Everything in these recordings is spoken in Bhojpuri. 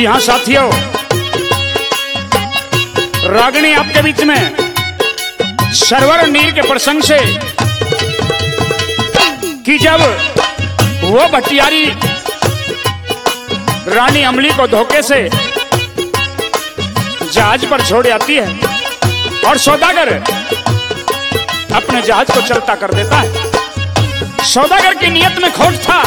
हाँ साथियों, रागिनी आपके बीच में सरवर नीर के प्रसंग से कि जब वो भटियारी रानी अमली को धोखे से जहाज पर छोड़ आती है और सौदागर अपने जहाज को चलता कर देता है। सौदागर की नियत में खोट था।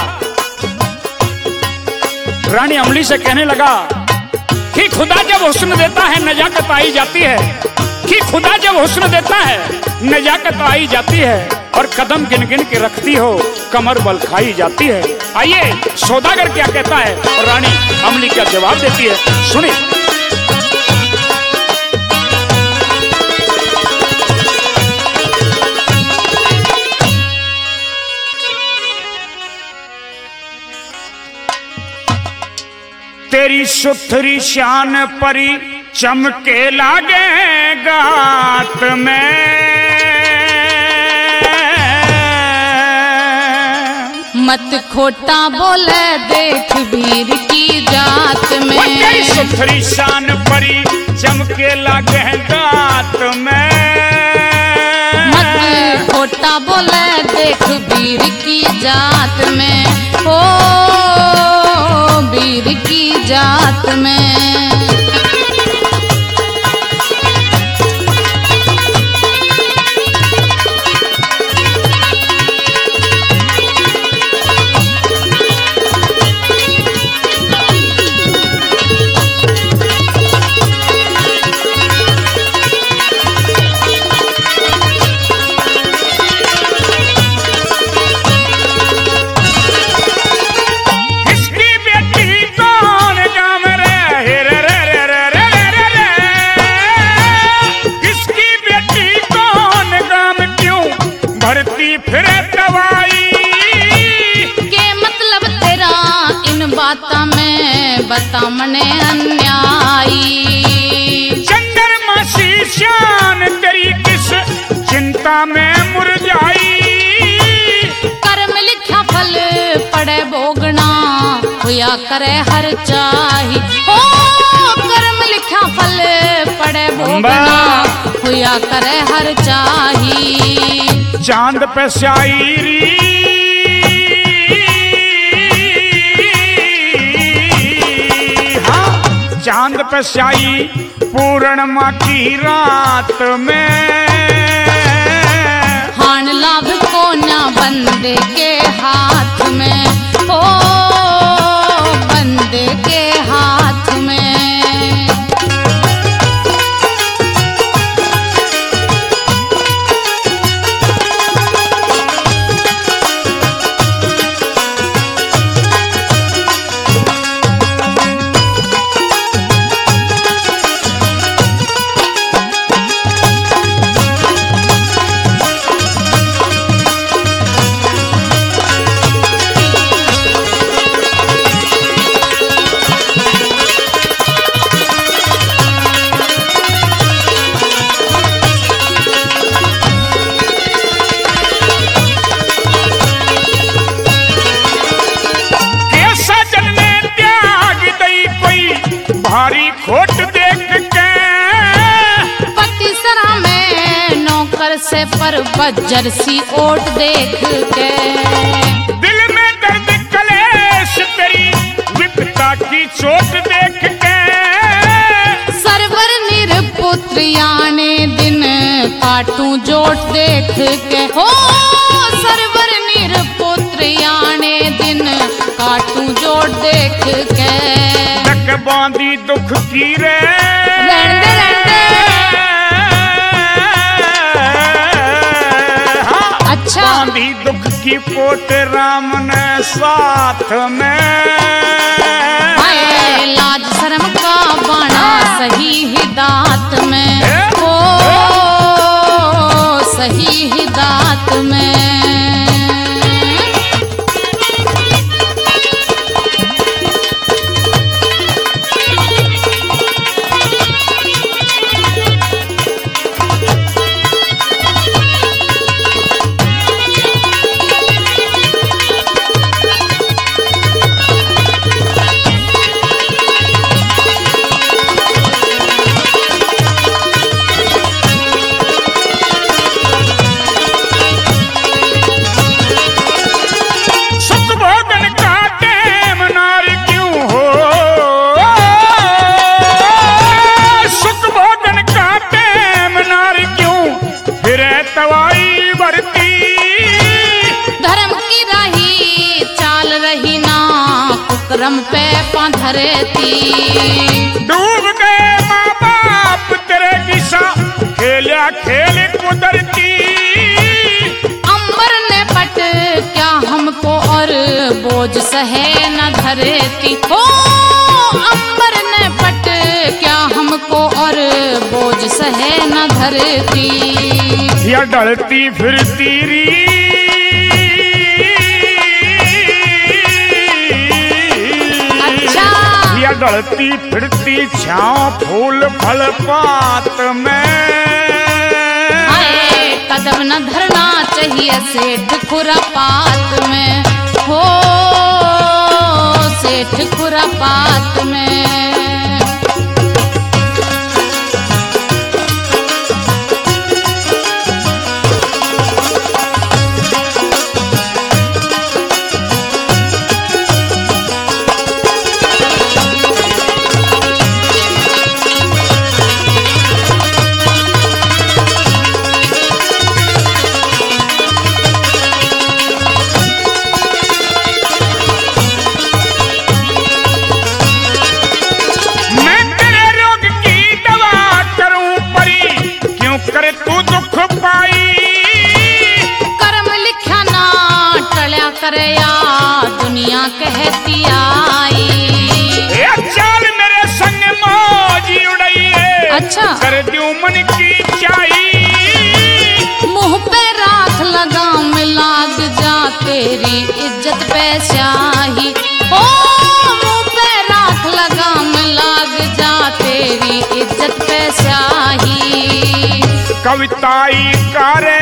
रानी अमली से कहने लगा कि खुदा जब हुस्न देता है नजाकत आई जाती है, कि खुदा जब हुस्न देता है नजाकत आई जाती है, और कदम गिन गिन के रखती हो कमर बल खाई जाती है। आइए सौदागर क्या कहता है और रानी अमली क्या जवाब देती है, सुनिए। तेरी सुथरी शान परी चमके लागे गात में, मत खोटा बोले देख वीर की जात में। तेरी सुथरी शान परी चमके लागे गात में, मत खोटा बोले देख वीर की जात में, ओ वीर की जात में। बता मने अन्यायी चंद्रमासी शान तेरी किस चिंता में मुरझाई, कर्म लिखा फल पड़े भोगना हुआ करे हर चाही, हो कर्म लिखा फल पड़े भोगना हुआ करे हर चाही। चांद पे शायरी चांद पे स्याही पूर्णिमा की रात में, हान लाभ को ना बंदे के हाथ में, ओ बंदे के हाथ में। भारी खोट देख के पतिसरा में नौकर से पर बज्जर सी ओट देख के, दिल में दर्द कलेश तेरी विपता की चोट देख के, सरवर निरपुत्र याने दिन काटूं जोट देख के, हो सरवर निरपुत्र याने दिन काटूं जोट देख के। बांधी दुख की रे अच्छा बांधी दुख की पोट राम ने साथ में, लाज शर्म का बाणा सही हिदात में, ओ सही हिदात में। कोरम पे पाधरती। डूब गए माँ बाप तेरे किसा खेला खेल कुदरती। अंबर ने पट क्या हमको और बोझ सहे न धरती। ओ अंबर ने पट क्या हमको और बोझ सहे न धरती। या ढलती फिरती री अच्छा या ढलती फिरती छाँव फूल फल पात में। आए कदम न धरना चाहिए सेठ खुरापात में। हो सेठ खुरापात में। करे या दुनिया कहती आई। चल मेरे संग मौजी उड़ाइए। अच्छा कर दूं मन की चाही। मुंह पे राख लगाम लाग जा तेरी इज्जत पे स्याही। ओ मुंह पे राख लगाम लाग जा तेरी इज्जत पे स्याही। कविताई करे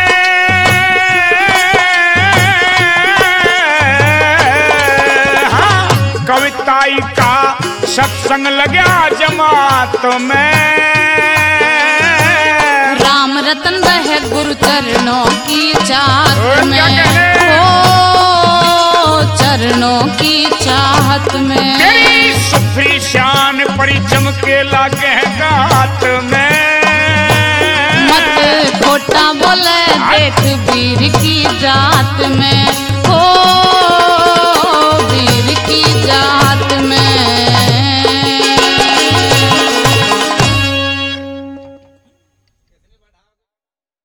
कविताई का सत्संग लगा जमात में। राम रतन रहे गुरु चरणों की चाहत में। ओ चरणों की चाहत में। तेरी सुफरी शान परी चमके लागे गात में। मत खोटा बोले देख